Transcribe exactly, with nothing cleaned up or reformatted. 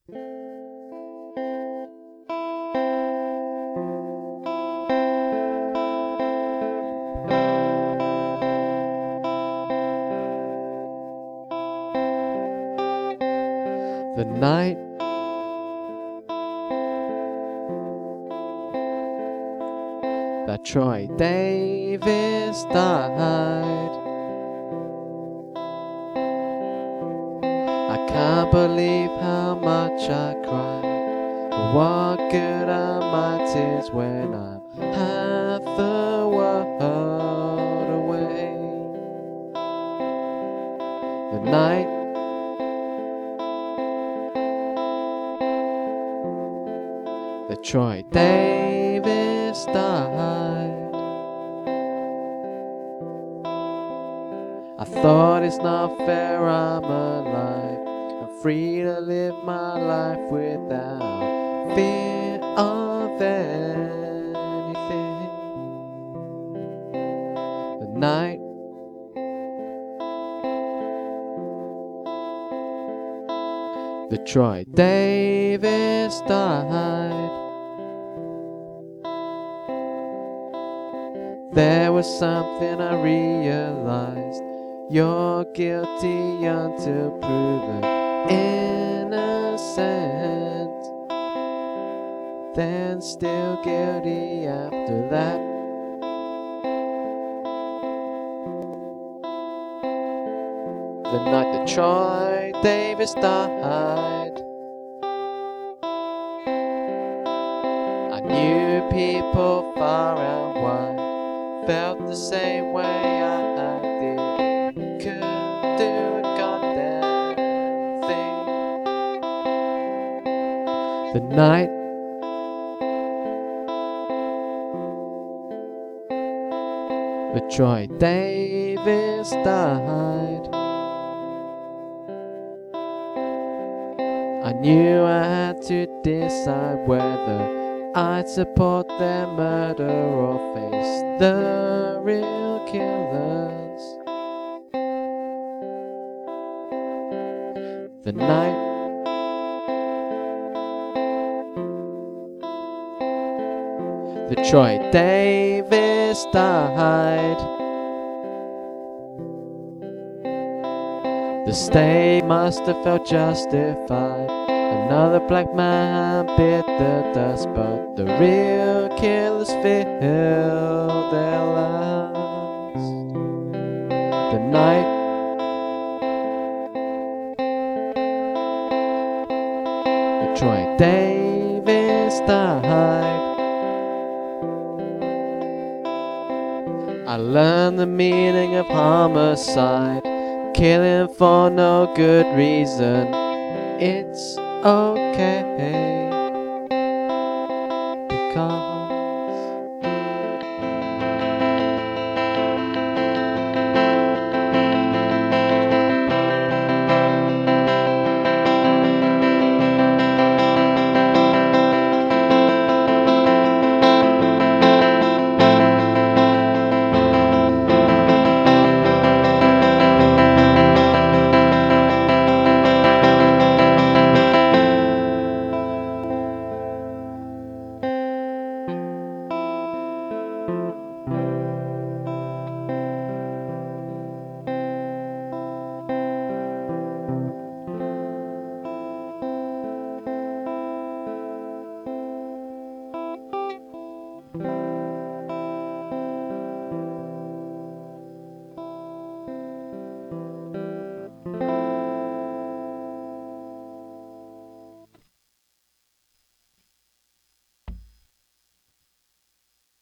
The night that Troy Davis died, I can't believe how much I cried. But what good are my tears when I'm half the world away? The night that Troy Davis died, I thought it's not fair I'm alive, I'm free to live my life without fear of anything. The night that Troy Davis died, there was something I realized. You're guilty until proven innocent, then still guilty after that. The night that Troy Davis died, I knew people far and wide felt the same way I did. Couldn't do a goddamn thing. The night that Troy Davis died, I knew I had to decide whether I'd support their murder or face the real killers. The night that Troy Davis died, the state must have felt justified. Another black man bit the dust, but the real killers filled their lives. The night that Troy Davis died, I learned the meaning of homicide, killing for no good reason. It's okay because